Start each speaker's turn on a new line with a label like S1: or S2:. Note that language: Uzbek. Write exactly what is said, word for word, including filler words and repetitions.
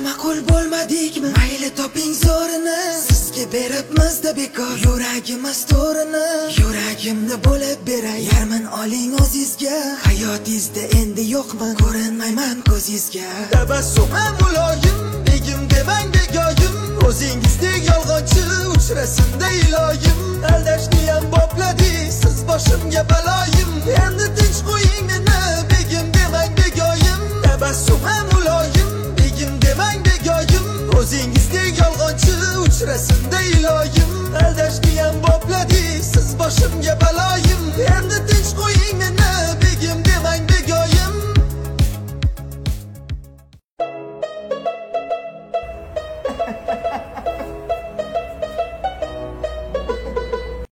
S1: ma'qul bo'lmadikmi? Mayli toping zo'rini, sizga beribmiz-da bekor yuragimiz to'rini. Yuragimni bo'lib beray, yarmin oling o'zizga. Hayotingizda endi yo'qman, ko'rinmayman ko'zingizga. Tabassumim muloyim, begim demang begoyim. O'zingizdek yolg'onchi uchrasinda iloyim. Aldashni ham bopladingiz, siz boshimga baloyim. Endi tinch qo'ying